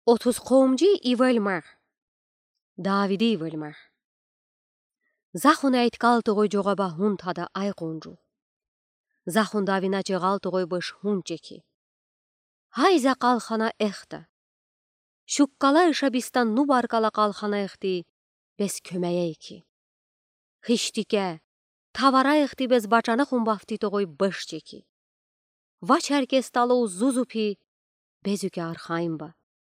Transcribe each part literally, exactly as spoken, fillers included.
otuz qomci ivelmer. Davidi ivelmer. Захун айт галтогой жогаба хун тада ай гонжу. Захун давиначе галтогой быш хун чеки. Хайза калхана эхта. Шуккала ишабистан ну баркала калхана эхти без kömeye ki. Хиштике, тавара эхти без бачана хун бафти тогой быш чеki. Vaç herkes talo zuzupi bezüke arxaimba.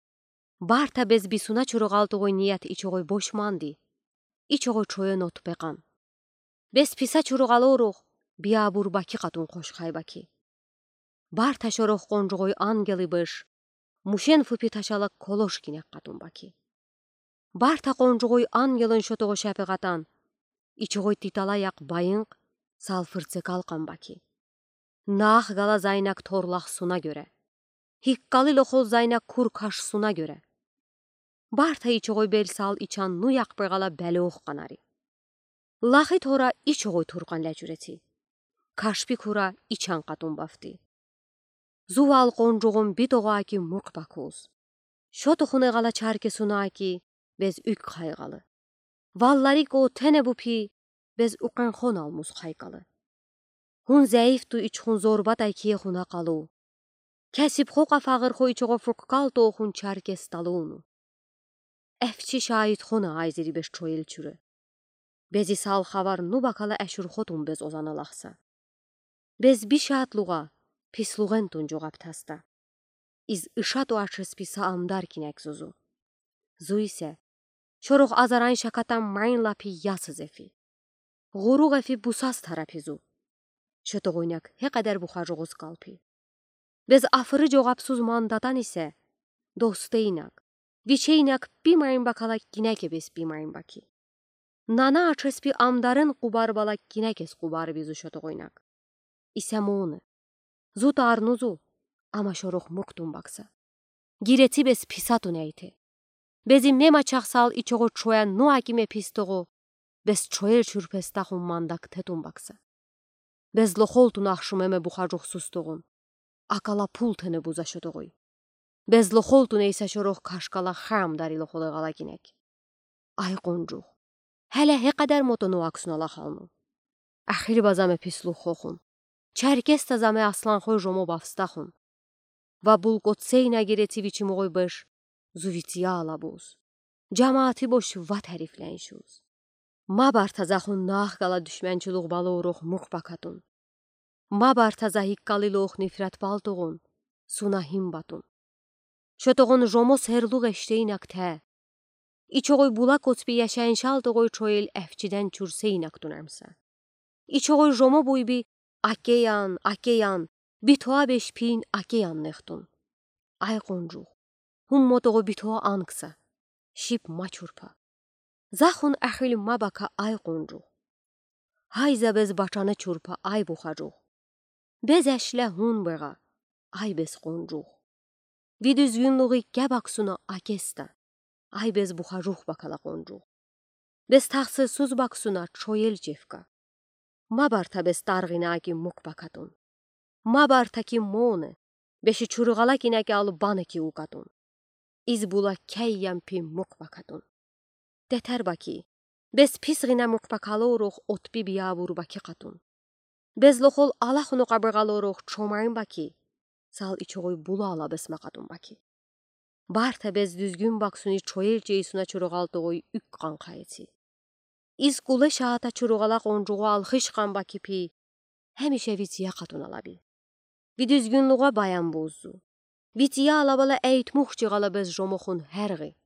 Barta bez bisuna çurugaltogoi niyet içogoi boşmandi. İçogoi çoya not peqan. Bez pisa çurugaloroq biabur baki qatun qoşxaybaki. Barta şoroq qonjogoi angeli bış. Muşen fupi taşalak koloşkine qatun baki. Barta qonjogoi angelin şotogo şapeqatan. İçogoi titalayak bayınq salfırtse kalqan baki. Nağ gala zaynak torlaq suna göre. Hiqqali loxol zaynak kur kaş suna göre. Barta içogoi belsal içan nu yaqpırgala bəloğ qanari. Laxi tora içogoi turqan ləcüreti. Kaşpi kura içan qatun bafti. Zuval qonjoğun bitoğa ki murq bakuz. Şotuxune gala çarke suna ki bez ük qaygalı. Vallari ko tene bupi bez uqan xon almuz qaygalı. Hun zəif tu içxun zorbat aykiye xuna qalu. Kəsib xoqa fağır xo içoğo furqal toğun çarke stalunu. Əfçi şahid xona ayziri beş çoyel çürü. Bezi sal xavar nu bakala əşür xotun bez ozana laxsa. Bez bir şaatluğa, pisluğen tun joğab tasta. İz ışat o açız pisa amdar kinek zuzu. Zu ise, şoroq azaran şakatan mayn lapi yasız efi.Ğuruq efi busas tarapi zu. Şötoğoynak he qədər buxajoğuz qalpi. Bez afırı joğabsuz mandatan ise, dosteynak. Viçeynak bir mayn bakala gineke bez bir mayn baki. Nana açız bir amdarın qubar balak ginekes qubar bizu şotoğoynak. İsemonu. Zu tarnuzu. Ama şoroq muktun baksa. Gireti bez pisatun eyti. Bezi mema çaxsal içoğu çoyan nu akime pistoğu. Bez çoyel çürpestaxun mandak tetun baksa. Bez loxoltun axşum eme buxajoq sustoğun. Akala pul tene buza şotoğoy. Bez loxoltun eysa şoroq kaşkala xam dari loxole gala ginek. Ay qoncuq. Hələ he qədər motonu aksuna xalnu. Axiri bazame pisluq xoxun. Çərkes tazame aslan xoy jomo bafstaxun. Va bulqotseyna gireti viçimoğoy bış. Zuvitiya alabuz. Camaati boş va təriflənşuz. Ma bartazaxun nağ qala düşmənçuluq baloroq muq bakatun. Ma bartaza hiqqaliloq nifrət baltoğun. Suna himbatun. Şotoğun jomo serluq eşteynak tə. İçoğoy bulaq otbi yaşayınşaltoğoy çoyel əfçidən çürseynak tunarmsa. İçoğoy jomo buybi akeyan, akeyan, bitoa beşpin akeyan nextun. Ay qoncuq. Hum motoğu bitoa anqsa. Şip maçurpa. Zaxun əxil mabaka ay qoncuq. Hayza bez baçana çurpa ay buxacuq. Bez əşlə hun bəğa. Ay bez qoncuq. Vidüzgünluğu gəbaksuna akesta. Ay bez buxacuq bakala qoncuq. Bez taxsızsuz baksuna çoyel cefka. Mabarta bez tarğina ki muk bakatun. Mabarta ki mone. Beşi çurğala kinəki alı banı ki uqatun. İzbula kəyyəm pi muk bakatun. Detər baki. Bez pis ğinə muk bakaloroq otbi biyabur baki qatun. Bez loxol alaxunu qabırğaloroq çomayın baki. Sal içoğoy bula ala besma qatun baki. Barta bez düzgün baksuni çoyel ceysuna çurğaltoğoy ük qanqayeti. İz qule şahata çurğala qoncuğu alxış qan baki pi. Həmişə vitiya qatun alabi. Vidüzgünluğa bayan bozu. Vitiya alabala əytmuq cığala bez jomoxun hərği.